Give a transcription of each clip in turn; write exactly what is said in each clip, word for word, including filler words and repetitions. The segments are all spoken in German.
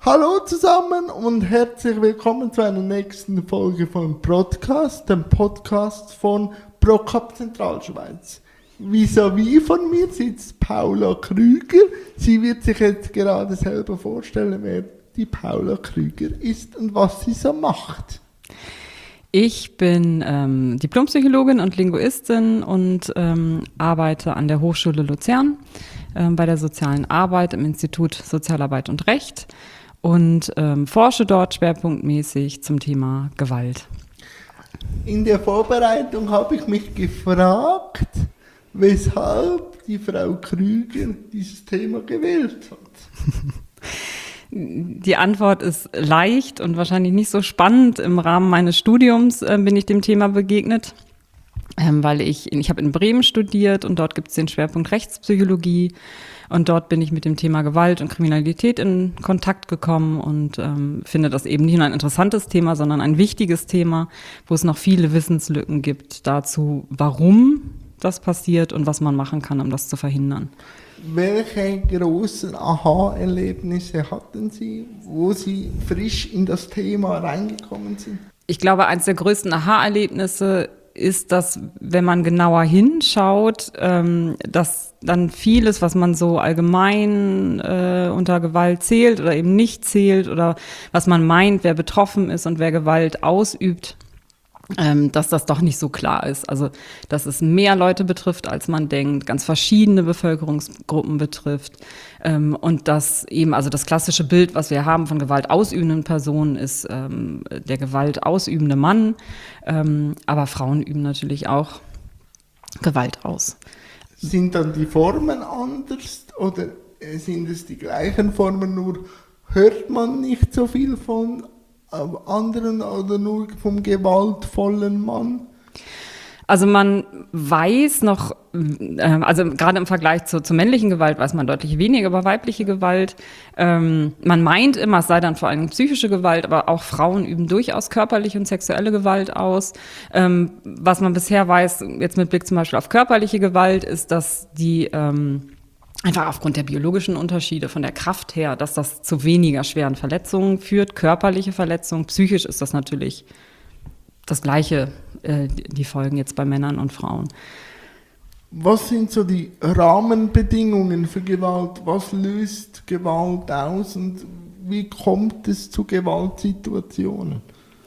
Hallo zusammen und herzlich willkommen zu einer nächsten Folge von Podcast, dem Podcast von ProCap Zentralschweiz. Vis-à-vis von mir sitzt Paula Krüger. Sie wird sich jetzt gerade selber vorstellen, wer die Paula Krüger ist und was sie so macht. Ich bin ähm, Diplompsychologin und Linguistin und ähm, arbeite an der Hochschule Luzern ähm, bei der sozialen Arbeit im Institut Sozialarbeit und Recht und ähm, forsche dort schwerpunktmäßig zum Thema Gewalt. In der Vorbereitung habe ich mich gefragt, weshalb die Frau Krüger dieses Thema gewählt hat. Die Antwort ist leicht und wahrscheinlich nicht so spannend. Im Rahmen meines Studiums äh, bin ich dem Thema begegnet, ähm, weil ich, ich habe in Bremen studiert und dort gibt es den Schwerpunkt Rechtspsychologie und dort bin ich mit dem Thema Gewalt und Kriminalität in Kontakt gekommen und ähm, finde das eben nicht nur ein interessantes Thema, sondern ein wichtiges Thema, wo es noch viele Wissenslücken gibt dazu, warum das passiert und was man machen kann, um das zu verhindern. Welche großen Aha-Erlebnisse hatten Sie, wo Sie frisch in das Thema reingekommen sind? Ich glaube, eines der größten Aha-Erlebnisse ist, dass, wenn man genauer hinschaut, ähm, dass dann vieles, was man so allgemein äh, unter Gewalt zählt oder eben nicht zählt oder was man meint, wer betroffen ist und wer Gewalt ausübt, Ähm, dass das doch nicht so klar ist. Also, dass es mehr Leute betrifft, als man denkt, ganz verschiedene Bevölkerungsgruppen betrifft. Ähm, und dass eben, also das klassische Bild, was wir haben von gewaltausübenden Personen, ist ähm, der gewaltausübende Mann. Ähm, aber Frauen üben natürlich auch Gewalt aus. Sind dann die Formen anders oder sind es die gleichen Formen, nur hört man nicht so viel von anderen oder nur vom gewaltvollen Mann? Also man weiß noch, also gerade im Vergleich zur, zur männlichen Gewalt weiß man deutlich weniger über weibliche Gewalt. Ähm, man meint immer, es sei dann vor allem psychische Gewalt, aber auch Frauen üben durchaus körperliche und sexuelle Gewalt aus. Ähm, was man bisher weiß, jetzt mit Blick zum Beispiel auf körperliche Gewalt, ist, dass die ähm, einfach aufgrund der biologischen Unterschiede von der Kraft her, dass das zu weniger schweren Verletzungen führt, körperliche Verletzungen. Psychisch ist das natürlich das Gleiche, äh, die Folgen jetzt bei Männern und Frauen. Was sind so die Rahmenbedingungen für Gewalt? Was löst Gewalt aus und wie kommt es zu Gewaltsituationen?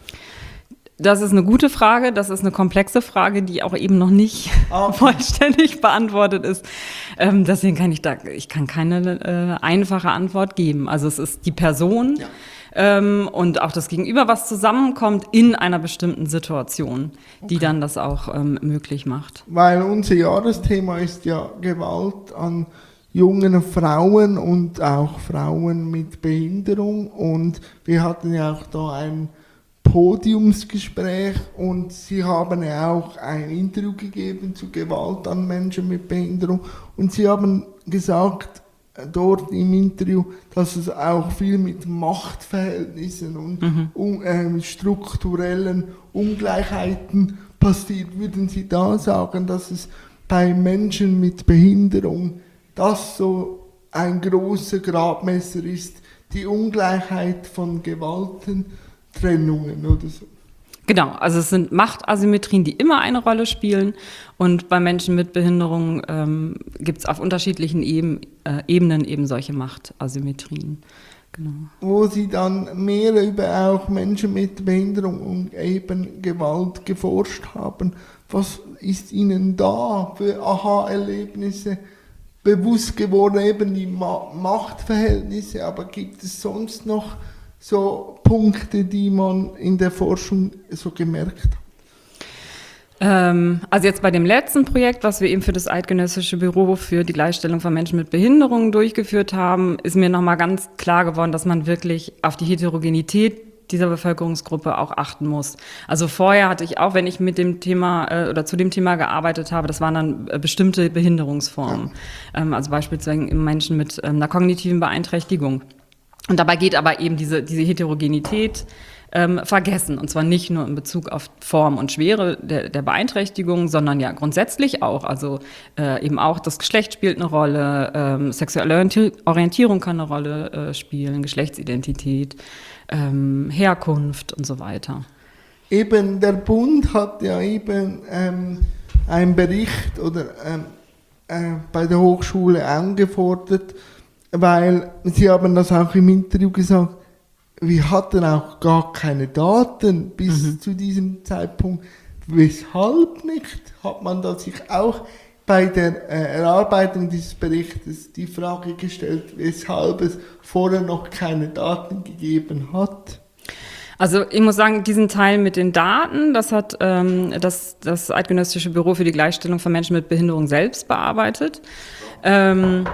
Das ist eine gute Frage, das ist eine komplexe Frage, die auch eben noch nicht okay. vollständig beantwortet ist. Ähm, deswegen kann ich da, ich kann keine äh, einfache Antwort geben. Also es ist die Person ja. ähm, und auch das Gegenüber, was zusammenkommt in einer bestimmten Situation, die okay. dann das auch ähm, möglich macht. Weil unser Jahresthema ist ja Gewalt an jungen Frauen und auch Frauen mit Behinderung und wir hatten ja auch da ein Podiumsgespräch und Sie haben ja auch ein Interview gegeben zu Gewalt an Menschen mit Behinderung und Sie haben gesagt dort im Interview, dass es auch viel mit Machtverhältnissen und mhm. um, äh, strukturellen Ungleichheiten passiert. Würden Sie da sagen, dass es bei Menschen mit Behinderung das so ein großer Gradmesser ist, die Ungleichheit von Gewalten, Trennungen oder so? Genau, also es sind Machtasymmetrien, die immer eine Rolle spielen und bei Menschen mit Behinderung ähm, gibt es auf unterschiedlichen Eben, äh, Ebenen eben solche Machtasymmetrien. Genau. Wo Sie dann mehr über auch Menschen mit Behinderung und eben Gewalt geforscht haben, was ist Ihnen da für Aha-Erlebnisse bewusst geworden, eben die Ma- Machtverhältnisse, aber gibt es sonst noch so Punkte, die man in der Forschung so gemerkt hat? Ähm, also jetzt bei dem letzten Projekt, was wir eben für das Eidgenössische Büro für die Gleichstellung von Menschen mit Behinderungen durchgeführt haben, ist mir nochmal ganz klar geworden, dass man wirklich auf die Heterogenität dieser Bevölkerungsgruppe auch achten muss. Also vorher hatte ich auch, wenn ich mit dem Thema äh, oder zu dem Thema gearbeitet habe, das waren dann äh, bestimmte Behinderungsformen. Ja. Ähm, also beispielsweise Menschen mit äh, einer kognitiven Beeinträchtigung. Und dabei geht aber eben diese, diese Heterogenität ähm, vergessen. Und zwar nicht nur in Bezug auf Form und Schwere der, der Beeinträchtigung, sondern ja grundsätzlich auch. Also äh, eben auch das Geschlecht spielt eine Rolle, ähm, sexuelle Orientierung kann eine Rolle äh, spielen, Geschlechtsidentität, ähm, Herkunft und so weiter. Eben der Bund hat ja eben ähm, einen Bericht oder ähm, äh, bei der Hochschule angefordert, weil sie haben das auch im Interview gesagt, wir hatten auch gar keine Daten bis mhm. zu diesem Zeitpunkt. Weshalb nicht? Hat man da sich auch bei der äh, Erarbeitung dieses Berichtes die Frage gestellt, weshalb es vorher noch keine Daten gegeben hat? Also ich muss sagen, diesen Teil mit den Daten, das hat ähm, das, das Eidgenössische Büro für die Gleichstellung von Menschen mit Behinderung selbst bearbeitet. Ähm,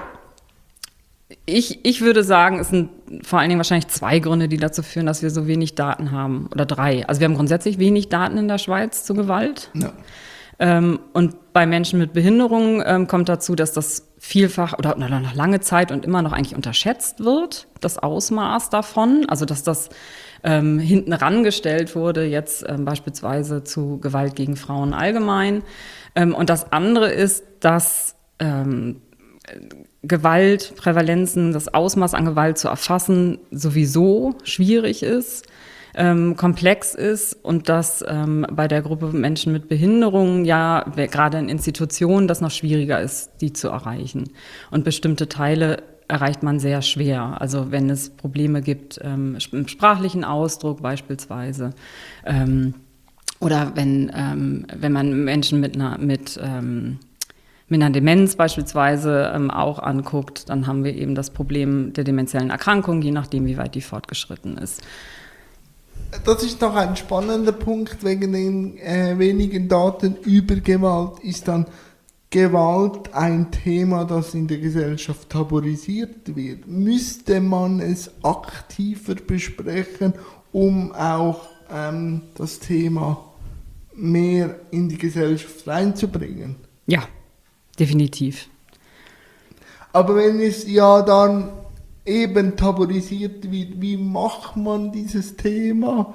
ich, ich würde sagen, es sind vor allen Dingen wahrscheinlich zwei Gründe, die dazu führen, dass wir so wenig Daten haben. Oder drei. Also wir haben grundsätzlich wenig Daten in der Schweiz zu Gewalt. Ja. Ähm, und bei Menschen mit Behinderung ähm, kommt dazu, dass das vielfach oder noch lange Zeit und immer noch eigentlich unterschätzt wird, das Ausmaß davon. Also dass das ähm, hinten rangestellt wurde, jetzt ähm, beispielsweise zu Gewalt gegen Frauen allgemein. Ähm, und das andere ist, dass ähm, Gewalt, Prävalenzen, das Ausmaß an Gewalt zu erfassen, sowieso schwierig ist, ähm, komplex ist und dass ähm, bei der Gruppe Menschen mit Behinderungen ja gerade in Institutionen das noch schwieriger ist, die zu erreichen. Und bestimmte Teile erreicht man sehr schwer. Also wenn es Probleme gibt ähm, im sprachlichen Ausdruck beispielsweise ähm, oder wenn, ähm, wenn man Menschen mit einer mit ähm, mit einer Demenz beispielsweise ähm, auch anguckt, dann haben wir eben das Problem der dementiellen Erkrankung, je nachdem, wie weit die fortgeschritten ist. Das ist noch ein spannender Punkt, wegen den äh, wenigen Daten über Gewalt ist dann Gewalt ein Thema, das in der Gesellschaft tabuisiert wird. Müsste man es aktiver besprechen, um auch ähm, das Thema mehr in die Gesellschaft reinzubringen? Ja. Definitiv. Aber wenn es ja dann eben tabuisiert wird, wie macht man dieses Thema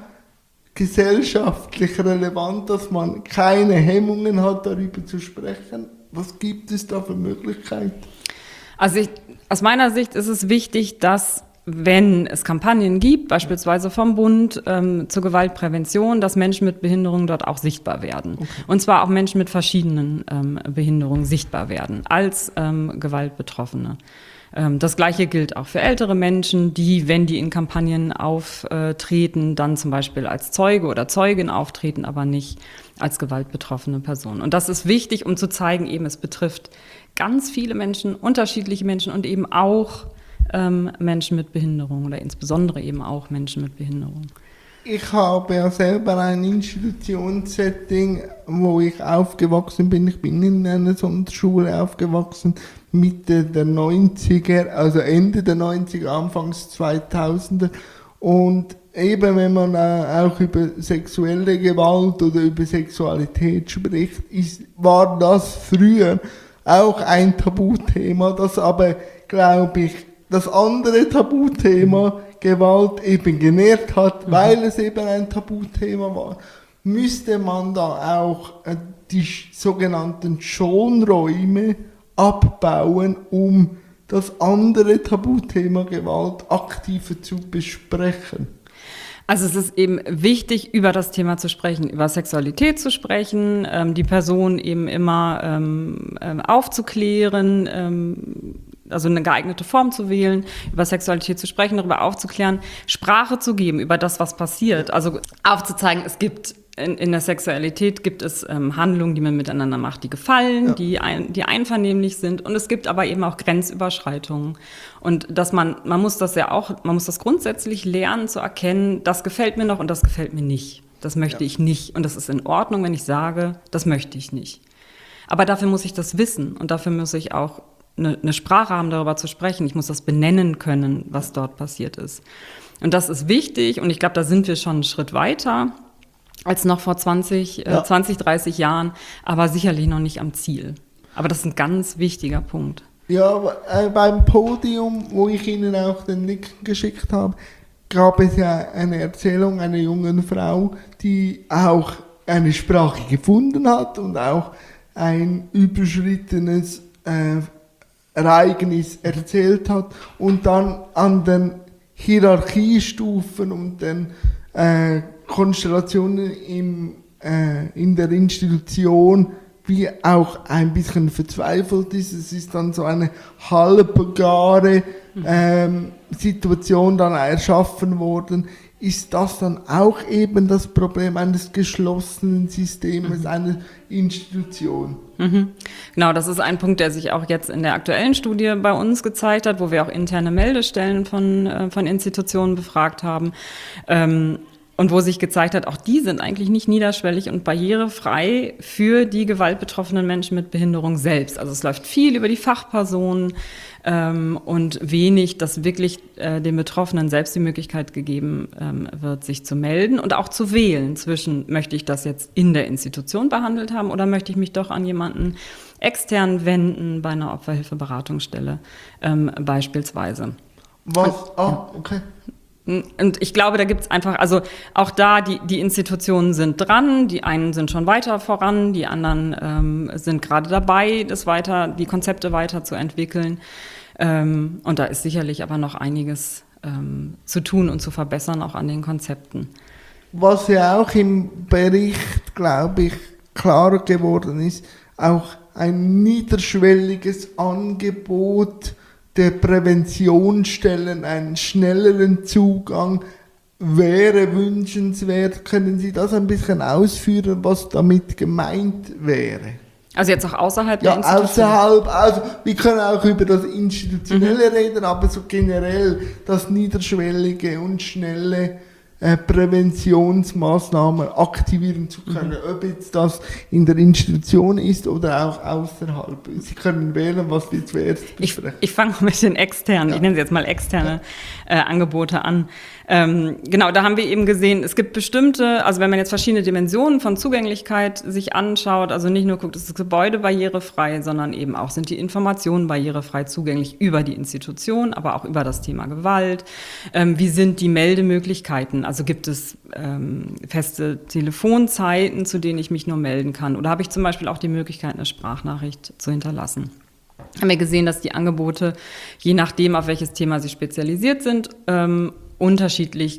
gesellschaftlich relevant, dass man keine Hemmungen hat, darüber zu sprechen? Was gibt es da für Möglichkeiten? Also ich, aus meiner Sicht ist es wichtig, dass wenn es Kampagnen gibt, beispielsweise vom Bund ähm, zur Gewaltprävention, dass Menschen mit Behinderungen dort auch sichtbar werden. Okay. Und zwar auch Menschen mit verschiedenen ähm, Behinderungen sichtbar werden als ähm, Gewaltbetroffene. Ähm, das Gleiche gilt auch für ältere Menschen, die, wenn die in Kampagnen auftreten, dann zum Beispiel als Zeuge oder Zeugin auftreten, aber nicht als gewaltbetroffene Person. Und das ist wichtig, um zu zeigen, eben es betrifft ganz viele Menschen, unterschiedliche Menschen und eben auch Ähm, Menschen mit Behinderung oder insbesondere eben auch Menschen mit Behinderung. Ich habe ja selber ein Institutionssetting, wo ich aufgewachsen bin. Ich bin in einer Sonderschule aufgewachsen, Mitte der neunziger, also Ende der neunziger, Anfangs zweitausender. Und eben wenn man äh, auch über sexuelle Gewalt oder über Sexualität spricht, ist, war das früher auch ein Tabuthema, das aber, glaube ich, das andere Tabuthema Gewalt eben genährt hat, weil es eben ein Tabuthema war, müsste man da auch äh, die sogenannten Schonräume abbauen, um das andere Tabuthema Gewalt aktiver zu besprechen. Also es ist eben wichtig, über das Thema zu sprechen, über Sexualität zu sprechen, ähm, die Person eben immer ähm, ähm, aufzuklären, ähm, also eine geeignete Form zu wählen, über Sexualität zu sprechen, darüber aufzuklären, Sprache zu geben über das, was passiert. Also aufzuzeigen, es gibt in, in der Sexualität gibt es ähm, Handlungen, die man miteinander macht, die gefallen, ja. die, ein, die einvernehmlich sind. Und es gibt aber eben auch Grenzüberschreitungen. Und dass man, man muss das ja auch, man muss das grundsätzlich lernen zu erkennen, das gefällt mir noch und das gefällt mir nicht. Das möchte ja. ich nicht. Und das ist in Ordnung, wenn ich sage, das möchte ich nicht. Aber dafür muss ich das wissen und dafür muss ich auch eine, eine Sprache haben, darüber zu sprechen. Ich muss das benennen können, was dort passiert ist. Und das ist wichtig und ich glaube, da sind wir schon einen Schritt weiter als noch vor zwanzig, ja. äh, zwanzig, dreißig Jahren, aber sicherlich noch nicht am Ziel. Aber das ist ein ganz wichtiger Punkt. Ja, äh, beim Podium, wo ich Ihnen auch den Link geschickt habe, gab es ja eine Erzählung einer jungen Frau, die auch eine Sprache gefunden hat und auch ein überschrittenes äh, Ereignis erzählt hat und dann an den Hierarchiestufen und den äh, Konstellationen im, äh, in der Institution wie auch ein bisschen verzweifelt ist. Es ist dann so eine halbgare ähm, Situation dann erschaffen worden. Ist das dann auch eben das Problem eines geschlossenen Systems, mhm. einer Institution? Mhm. Genau, das ist ein Punkt, der sich auch jetzt in der aktuellen Studie bei uns gezeigt hat, wo wir auch interne Meldestellen von, äh, von Institutionen befragt haben. Ähm, Und wo sich gezeigt hat, auch die sind eigentlich nicht niederschwellig und barrierefrei für die gewaltbetroffenen Menschen mit Behinderung selbst. Also es läuft viel über die Fachpersonen ähm, und wenig, dass wirklich äh, den Betroffenen selbst die Möglichkeit gegeben ähm, wird, sich zu melden und auch zu wählen zwischen, möchte ich das jetzt in der Institution behandelt haben oder möchte ich mich doch an jemanden extern wenden, bei einer Opferhilfeberatungsstelle ähm, beispielsweise. Was? Ah, okay. Und ich glaube, da gibt's einfach, also auch da, die, die Institutionen sind dran, die einen sind schon weiter voran, die anderen ähm, sind gerade dabei, das weiter, die Konzepte weiterzuentwickeln. Ähm, und da ist sicherlich aber noch einiges ähm, zu tun und zu verbessern, auch an den Konzepten. Was ja auch im Bericht, glaube ich, klarer geworden ist, auch ein niederschwelliges Angebot der Präventionsstellen, einen schnelleren Zugang wäre wünschenswert. Können Sie das ein bisschen ausführen, was damit gemeint wäre? Also jetzt auch außerhalb ja, der Institution? Ja, außerhalb, also wir können auch über das Institutionelle mhm. reden, aber so generell das Niederschwellige und Schnelle äh, Präventionsmaßnahmen aktivieren zu können, mhm. ob jetzt das in der Institution ist oder auch außerhalb. Sie können wählen, was Sie zuerst besprechen. Ich, ich fange mit den externen, ja. ich nenne sie jetzt mal externe ja. äh, Angebote an. Ähm, genau, da haben wir eben gesehen, es gibt bestimmte, also wenn man jetzt verschiedene Dimensionen von Zugänglichkeit sich anschaut, also nicht nur guckt, ist das Gebäude barrierefrei, sondern eben auch sind die Informationen barrierefrei zugänglich über die Institution, aber auch über das Thema Gewalt. Ähm, wie sind die Meldemöglichkeiten? Also gibt es ähm, feste Telefonzeiten, zu denen ich mich nur melden kann? Oder habe ich zum Beispiel auch die Möglichkeit, eine Sprachnachricht zu hinterlassen? Haben wir gesehen, dass die Angebote, je nachdem, auf welches Thema sie spezialisiert sind, ähm, unterschiedlich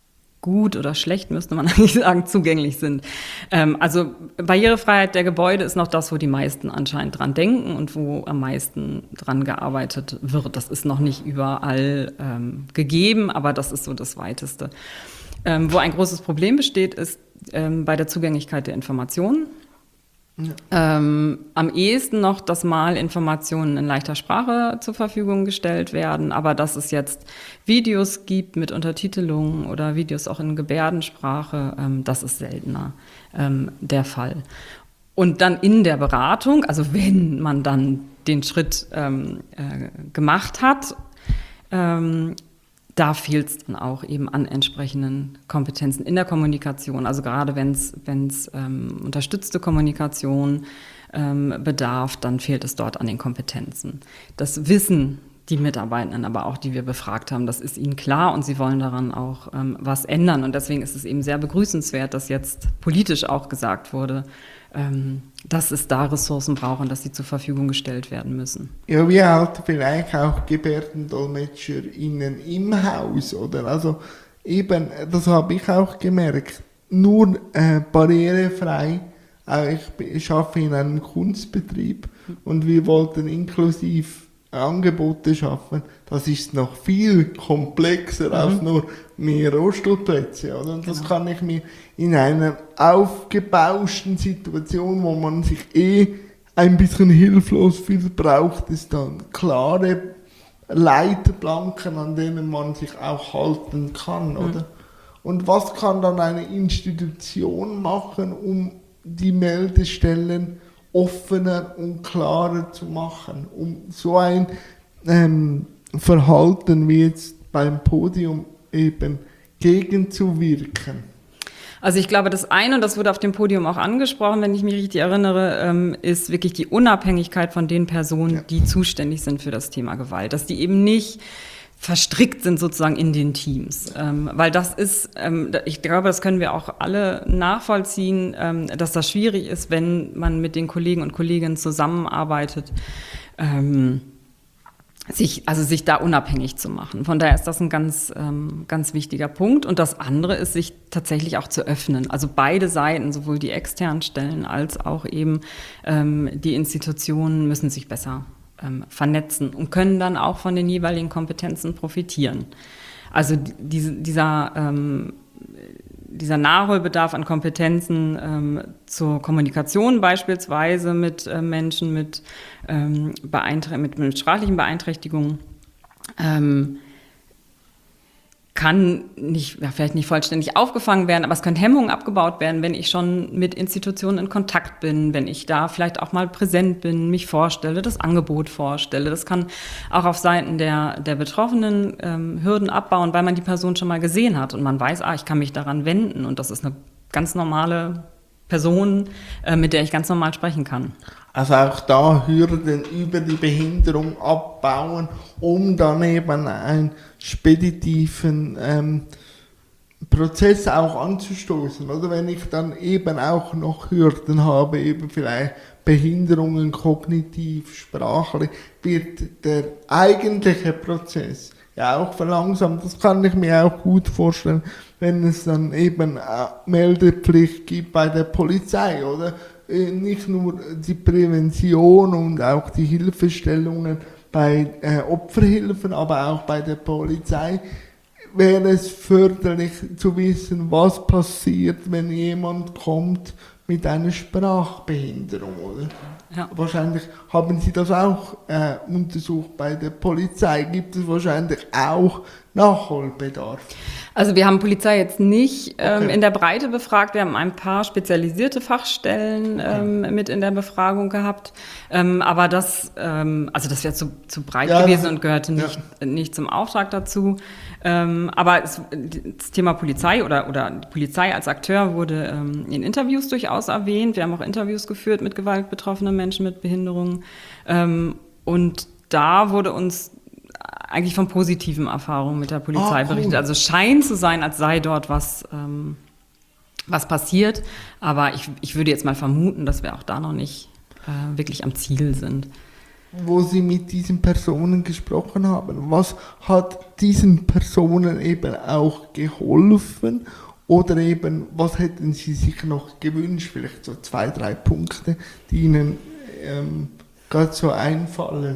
gut oder schlecht, müsste man eigentlich sagen, zugänglich sind. Ähm, also Barrierefreiheit der Gebäude ist noch das, wo die meisten anscheinend dran denken und wo am meisten dran gearbeitet wird. Das ist noch nicht überall ähm, gegeben, aber das ist so das Weiteste. Ähm, wo ein großes Problem besteht, ist ähm, bei der Zugänglichkeit der Informationen. Ja. Ähm, am ehesten noch, dass mal Informationen in leichter Sprache zur Verfügung gestellt werden, aber dass es jetzt Videos gibt mit Untertitelungen oder Videos auch in Gebärdensprache, ähm, das ist seltener ähm, der Fall. Und dann in der Beratung, also wenn man dann den Schritt ähm, äh, gemacht hat, ähm, da fehlt es dann auch eben an entsprechenden Kompetenzen in der Kommunikation. Also gerade wenn es wenn es ähm, unterstützte Kommunikation ähm, bedarf, dann fehlt es dort an den Kompetenzen. Das wissen die Mitarbeitenden aber auch, die wir befragt haben, das ist ihnen klar und sie wollen daran auch ähm, was ändern. Und deswegen ist es eben sehr begrüßenswert, dass jetzt politisch auch gesagt wurde, ähm, dass es da Ressourcen braucht und dass sie zur Verfügung gestellt werden müssen. Ja, wie halt vielleicht auch GebärdendolmetscherInnen im Haus, oder? Also eben, das habe ich auch gemerkt, nur äh, barrierefrei. Äh, ich arbeite in einem Kunstbetrieb und wir wollten inklusiv Angebote schaffen, das ist noch viel komplexer mhm. als nur mehr Rollstuhlplätze. Oder? Und das genau. kann ich mir in einer aufgebauschten Situation, wo man sich eh ein bisschen hilflos fühlt, braucht es dann klare Leitplanken, an denen man sich auch halten kann. Mhm. Oder? Und was kann dann eine Institution machen, um die Meldestellen offener und klarer zu machen, um so ein ähm, Verhalten wie jetzt beim Podium eben gegenzuwirken? Also ich glaube, das eine, und das wurde auf dem Podium auch angesprochen, wenn ich mich richtig erinnere, ähm, ist wirklich die Unabhängigkeit von den Personen, ja. die zuständig sind für das Thema Gewalt. Dass die eben nicht verstrickt sind sozusagen in den Teams. Ähm, weil das ist, ähm, ich glaube, das können wir auch alle nachvollziehen, ähm, dass das schwierig ist, wenn man mit den Kollegen und Kolleginnen zusammenarbeitet, ähm, sich, also sich da unabhängig zu machen. Von daher ist das ein ganz, ähm, ganz wichtiger Punkt. Und das andere ist, sich tatsächlich auch zu öffnen. Also beide Seiten, sowohl die externen Stellen als auch eben ähm, die Institutionen müssen sich besser ähm, vernetzen und können dann auch von den jeweiligen Kompetenzen profitieren. Also diese, dieser ähm, dieser Nachholbedarf an Kompetenzen ähm, zur Kommunikation beispielsweise mit äh, Menschen mit, ähm, beeinträ- mit, mit sprachlichen Beeinträchtigungen ähm, kann nicht, ja, vielleicht nicht vollständig aufgefangen werden, aber es können Hemmungen abgebaut werden, wenn ich schon mit Institutionen in Kontakt bin, wenn ich da vielleicht auch mal präsent bin, mich vorstelle, das Angebot vorstelle. Das kann auch auf Seiten der, der Betroffenen ähm, Hürden abbauen, weil man die Person schon mal gesehen hat und man weiß, ah, ich kann mich daran wenden und das ist eine ganz normale Person, äh, mit der ich ganz normal sprechen kann. Also auch da Hürden über die Behinderung abbauen, um dann eben einen speditiven ähm, Prozess auch anzustoßen. Oder wenn ich dann eben auch noch Hürden habe, eben vielleicht Behinderungen kognitiv, sprachlich, wird der eigentliche Prozess ja auch verlangsamt. Das kann ich mir auch gut vorstellen, wenn es dann eben Meldepflicht gibt bei der Polizei, oder? Nicht nur die Prävention und auch die Hilfestellungen bei äh, Opferhilfen, aber auch bei der Polizei wäre es förderlich zu wissen, was passiert, wenn jemand kommt mit einer Sprachbehinderung, oder? Ja. Wahrscheinlich haben Sie das auch äh, untersucht bei der Polizei. Gibt es wahrscheinlich auch Nachholbedarf? Also wir haben Polizei jetzt nicht ähm, okay. in der Breite befragt. Wir haben ein paar spezialisierte Fachstellen ähm, okay. mit in der Befragung gehabt. Ähm, aber das, ähm, also das wäre zu, zu breit ja, gewesen und gehörte nicht, ja. nicht zum Auftrag dazu. Ähm, aber es, das Thema Polizei oder, oder die Polizei als Akteur wurde ähm, in Interviews durchaus erwähnt. Wir haben auch Interviews geführt mit gewaltbetroffenen Menschen mit Behinderungen. Ähm, und da wurde uns eigentlich von positiven Erfahrungen mit der Polizei oh, cool. berichtet. Also es scheint zu sein, als sei dort was, ähm, was passiert. Aber ich, ich würde jetzt mal vermuten, dass wir auch da noch nicht äh, wirklich am Ziel sind. Wo Sie mit diesen Personen gesprochen haben, was hat diesen Personen eben auch geholfen? Oder eben, was hätten Sie sich noch gewünscht? Vielleicht so zwei, drei Punkte, die Ihnen ähm, gerade so einfallen.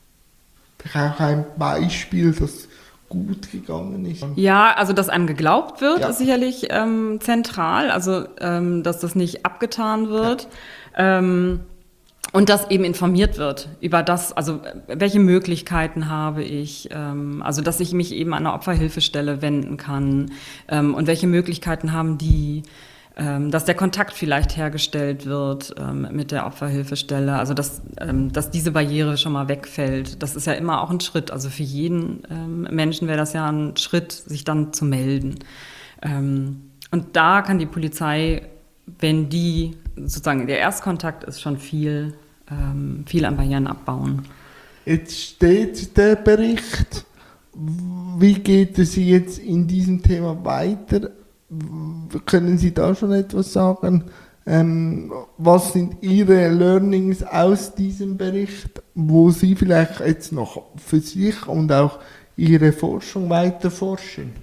Auch ein Beispiel, das gut gegangen ist. Ja, also dass einem geglaubt wird, ja. ist sicherlich ähm, zentral. Also ähm, dass das nicht abgetan wird. Ja. Ähm, und dass eben informiert wird über das, also welche Möglichkeiten habe ich, ähm, also dass ich mich eben an eine Opferhilfestelle wenden kann ähm, und welche Möglichkeiten haben die, ähm, dass der Kontakt vielleicht hergestellt wird ähm, mit der Opferhilfestelle, also dass, ähm, dass diese Barriere schon mal wegfällt. Das ist ja immer auch ein Schritt, also für jeden ähm, Menschen wäre das ja ein Schritt, sich dann zu melden. Ähm, und da kann die Polizei, wenn die sozusagen der Erstkontakt ist, schon viel, ähm, viel an Barrieren abbauen. Jetzt steht der Bericht. Wie geht es jetzt in diesem Thema weiter? Können Sie da schon etwas sagen? Ähm, was sind Ihre Learnings aus diesem Bericht, wo Sie vielleicht jetzt noch für sich und auch Ihre Forschung weiter forschen?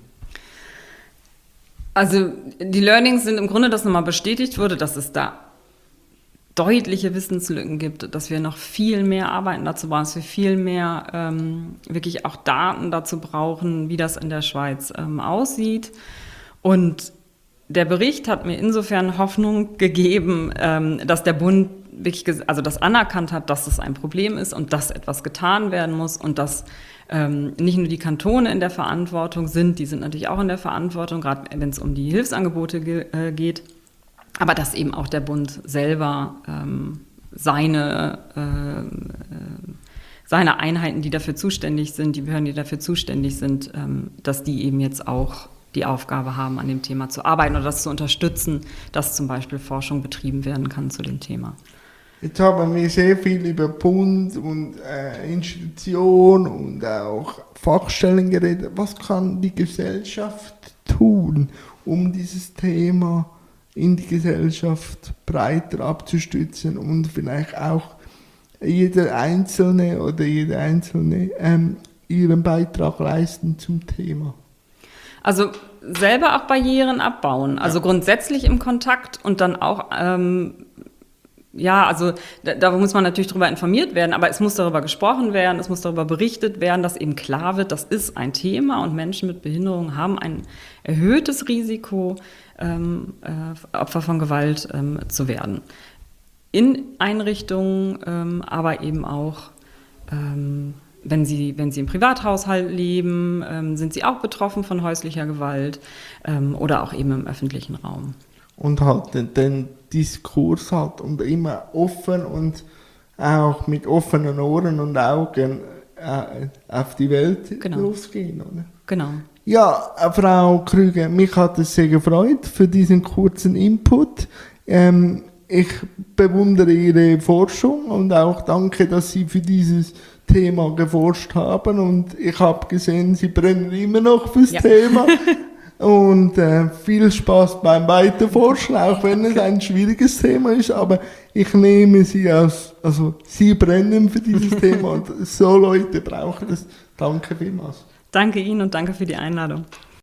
Also die Learnings sind im Grunde, dass nochmal bestätigt wurde, dass es da deutliche Wissenslücken gibt, dass wir noch viel mehr Arbeiten dazu brauchen, dass wir viel mehr ähm, wirklich auch Daten dazu brauchen, wie das in der Schweiz ähm, aussieht. Und der Bericht hat mir insofern Hoffnung gegeben, ähm, dass der Bund wirklich, also das anerkannt hat, dass es ein Problem ist und dass etwas getan werden muss und dass ähm, nicht nur die Kantone in der Verantwortung sind, die sind natürlich auch in der Verantwortung, gerade wenn es um die Hilfsangebote ge- äh, geht, aber dass eben auch der Bund selber ähm, seine, äh, äh, seine Einheiten, die dafür zuständig sind, die Behörden, die dafür zuständig sind, ähm, dass die eben jetzt auch die Aufgabe haben, an dem Thema zu arbeiten oder das zu unterstützen, dass zum Beispiel Forschung betrieben werden kann zu dem Thema. Jetzt haben wir sehr viel über Bund und äh, Institution und auch Fachstellen geredet. Was kann die Gesellschaft tun, um dieses Thema in die Gesellschaft breiter abzustützen und vielleicht auch jeder Einzelne oder jede Einzelne ähm, ihren Beitrag leisten zum Thema? Also selber auch Barrieren abbauen, also ja. Grundsätzlich im Kontakt und dann auch, ähm, ja, also da, da muss man natürlich darüber informiert werden, aber es muss darüber gesprochen werden, es muss darüber berichtet werden, dass eben klar wird, das ist ein Thema und Menschen mit Behinderung haben ein erhöhtes Risiko, ähm, äh, Opfer von Gewalt ähm, zu werden. In Einrichtungen, ähm, aber eben auch, ähm, wenn sie, wenn sie im Privathaushalt leben, ähm, sind sie auch betroffen von häuslicher Gewalt ähm, oder auch eben im öffentlichen Raum. Und halt den, den Diskurs halt und immer offen und auch mit offenen Ohren und Augen äh, auf die Welt genau. losgehen, oder? Genau. Ja, Frau Krüger, mich hat es sehr gefreut für diesen kurzen Input. Ähm, Ich bewundere Ihre Forschung und auch danke, dass Sie für dieses Thema geforscht haben. Und ich habe gesehen, Sie brennen immer noch fürs ja. Thema. Und äh, viel Spaß beim Weiterforschen, auch wenn es ein schwieriges Thema ist. Aber ich nehme Sie aus, also Sie brennen für dieses Thema und so Leute brauchen es. Danke vielmals. Danke Ihnen und danke für die Einladung.